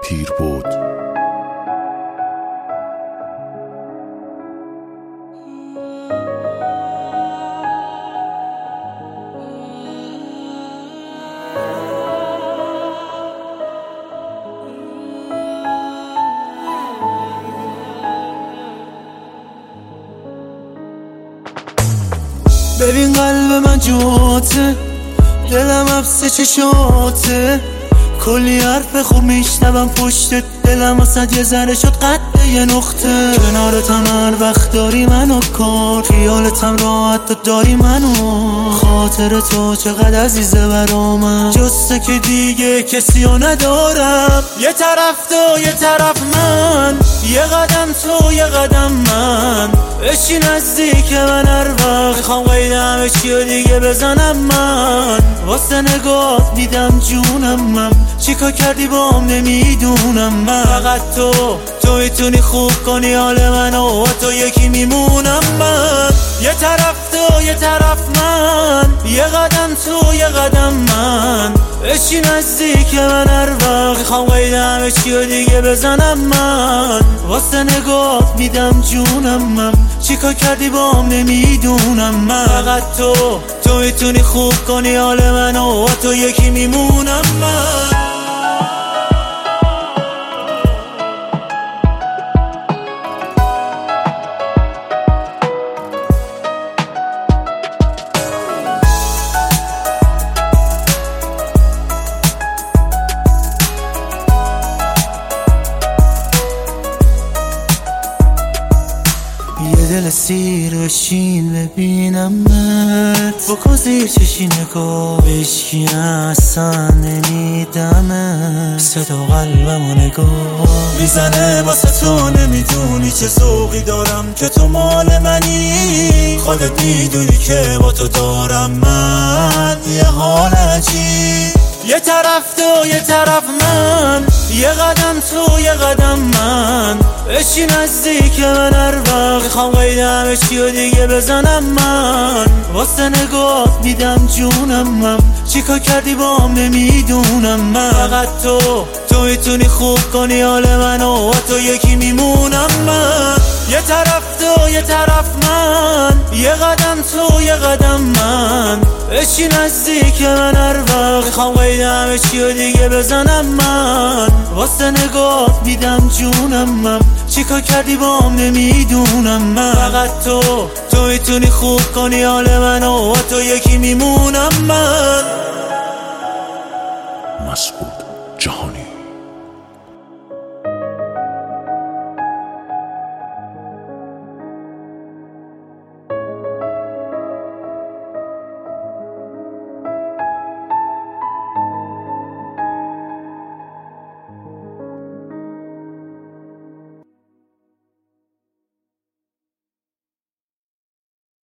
تیر بود. ببین قلب من جوته، دلم حبس چشاته، کلی حرف خوب میشنوم پشت دلم واسد یه ذره شد قد یه نقطه. کنارتم هر وقت داری منو کن، خیالتم راحت تو داری منو، خاطر تو چقدر عزیزه برا من، جسته که دیگه کسی رو ندارم. یه طرف تو یه طرف من، یه قدم تو یه قدم من، بشی نزدیک من هر وقت میخوام قیدم چی و دیگه بزنم من، واسه نگاه میدم جونم من، چیکار کردی بام نمیدونم من، فقط تو میتونی خوب کنی حال منو، تو یکی میمونم من. یه طرف تو یه طرف من، یه قدم تو یه قدم من، بشی نزدیک من هر وقت میخوام قیدم چی و دیگه بزنم من، واسه نگاه میدم جونم من، چیکار کردی بام نمیدونم من، فقط تو میتونی خوب کنی حال منو، تو یکی میمونم من. یه دل سیر بشین ببینمت، بکن زیر چشی نگاه بشکی اصلا نمیدمه، صدا قلبمو نگاه میزنه واسه تو، نمیدونی چه ذوقی دارم که تو مال منی، خودت میدونی که با تو دارم من یه حال عجیب. یه طرف تو یه طرف من، یه قدم تو یه قدم من، بشی نزدیک من هر وقت میخوام قیدم چی و دیگه بزنم من، واسه نگاه میدم جونم من، چیکار کردی بام نمیدونم من، فقط تو میتونی خوب کنی حال منو، تو یکی میمونم من. یه طرف تو یه طرف من، یه قدم تو یه قدم من، بشی نزدیک من هر وقت میخوام قیدم چی و دیگه بزنم من، واسه نگاه میدم جونم من، چیکار کردی بام نمیدونم من، فقط تو میتونی خوب کنی حال منو، تو یکی میمونم من. مسعود جهانی.